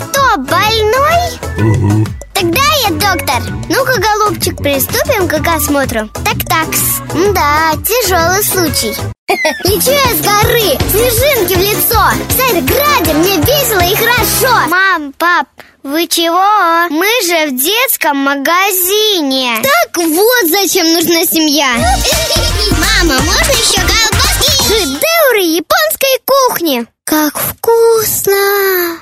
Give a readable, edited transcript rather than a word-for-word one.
что, больной? Угу. Тогда я доктор. Ну-ка, голубчик, приступим к осмотру. Так-такс. Да, тяжелый случай. Лечу я с горы, снежинки в лицо. Сайт градя, мне весело и хорошо. Мам, пап, вы чего? Мы же в детском магазине. Так вот зачем нужна семья. Мама, можно еще колбаски? Шедевры японской кухни. Как вкусно!